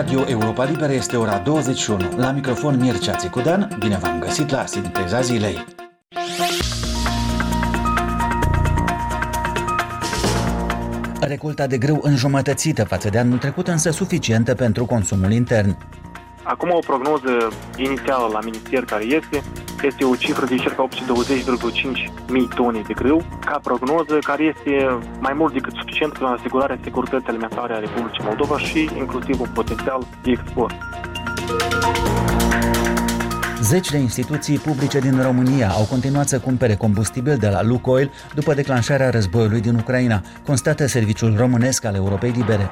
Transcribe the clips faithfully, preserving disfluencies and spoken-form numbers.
Radio Europa Liberă este ora douăzeci și unu. La microfon Mircea Țicudan, bine v-am găsit la Sinteza Zilei. Recolta de grâu înjumătățită față de anul trecut, însă suficientă pentru consumul intern. Acum o prognoză inițială la minister care este, este o cifră de circa opt sute douăzeci virgulă cinci mii tone de grâu, ca prognoză care este mai mult decât suficient pentru asigurarea securității alimentare a Republicii Moldova și inclusiv un potențial de export. Zeci de instituții publice din România au continuat să cumpere combustibil de la Lukoil după declanșarea războiului din Ucraina, constată Serviciul Românesc al Europei Libere.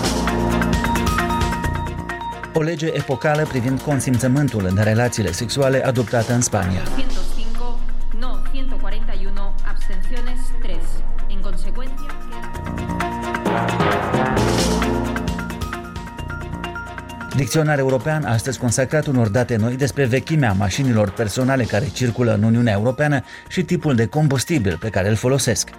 O lege epocală privind consimțământul în relațiile sexuale adoptată în Spania. o sută cinci, no, o sută cuarenta y uno, abstenciones tres. En consecuencia... Dicționar european a astăzi consacrat unor date noi despre vechimea mașinilor personale care circulă în Uniunea Europeană și tipul de combustibil pe care îl folosesc.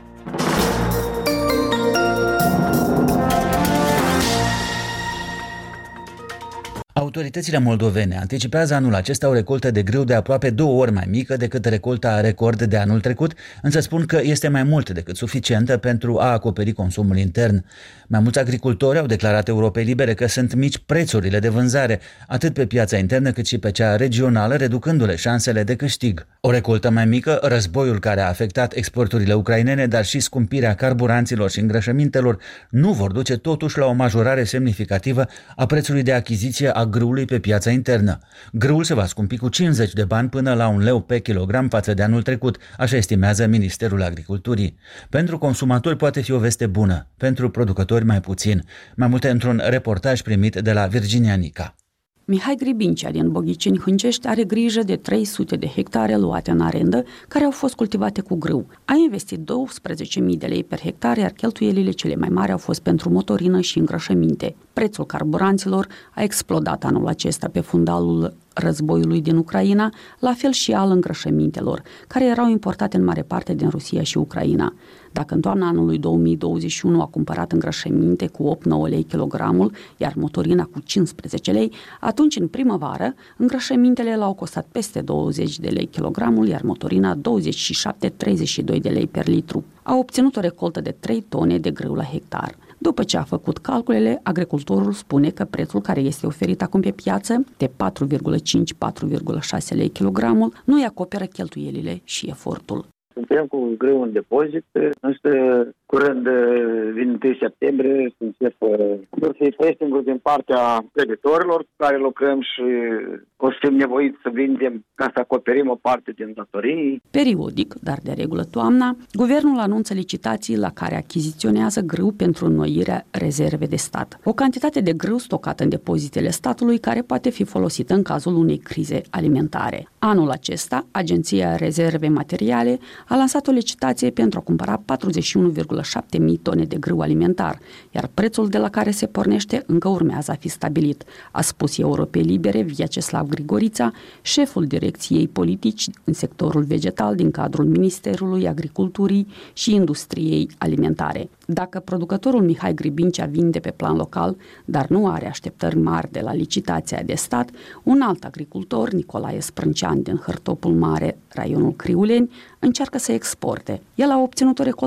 Autoritățile moldovene anticipează anul acesta o recoltă de grâu de aproape două ori mai mică decât recolta record de anul trecut, însă spun că este mai mult decât suficientă pentru a acoperi consumul intern. Mai mulți agricultori au declarat Europei Libere că sunt mici prețurile de vânzare, atât pe piața internă cât și pe cea regională, reducându-le șansele de câștig. O recoltă mai mică, războiul care a afectat exporturile ucrainene, dar și scumpirea carburanților și îngrășămintelor, nu vor duce totuși la o majorare semnificativă a prețului de achiziție a grâului pe piața internă. Grâul se va scumpi cu cincizeci de bani până la un leu pe kilogram față de anul trecut, așa estimează Ministerul Agriculturii. Pentru consumatori poate fi o veste bună, pentru producători mai puțin. Mai multe într-un reportaj primit de la Virginia Nica. Mihai Gribincea din Boghiceni Hâncești are grijă de trei sute de hectare luate în arendă, care au fost cultivate cu grâu. A investit douăsprezece mii de lei per hectare, iar cheltuielile cele mai mari au fost pentru motorină și îngrășăminte. Prețul carburanților a explodat anul acesta pe fundalul războiului din Ucraina, la fel și al îngrășămintelor, care erau importate în mare parte din Rusia și Ucraina. Dacă în toamna anului două mii douăzeci și unu a cumpărat îngrășăminte cu opt nouă lei kilogramul, iar motorina cu cincisprezece lei, atunci în primăvară îngrășămintele l-au costat peste douăzeci de lei kilogramul, iar motorina douăzeci și șapte treizeci și doi de lei per litru. A obținut o recoltă de trei tone de grâu la hectar. După ce a făcut calculele, agricultorul spune că prețul care este oferit acum pe piață, de patru virgulă cinci - patru virgulă șase lei kilogramul, nu îi acoperă cheltuielile și efortul. Suntem cu grâu în depozit, însă curând vin întâi septembrie, să încep pressing-ul din partea creditorilor cu care lucrăm și o să fim nevoiți să vindem ca să acoperim o parte din datorii. Periodic, dar de regulă toamna, guvernul anunță licitații la care achiziționează grâu pentru înnoirea rezerve de stat. O cantitate de grâu stocată în depozitele statului care poate fi folosită în cazul unei crize alimentare. Anul acesta, Agenția Rezerve Materiale a lansat o licitație pentru a cumpăra patruzeci și unu virgulă șapte mii tone de grâu alimentar, iar prețul de la care se pornește încă urmează a fi stabilit, a spus Europei Libere Vyacheslav Grigorița, șeful direcției politici în sectorul vegetal din cadrul Ministerului Agriculturii și Industriei Alimentare. Dacă producătorul Mihai Gribincea vinde pe plan local, dar nu are așteptări mari de la licitația de stat, un alt agricultor, Nicolae Sprâncean din Hârtopul Mare, raionul Criuleni, încearcă să exporte. El a obținut o recoltă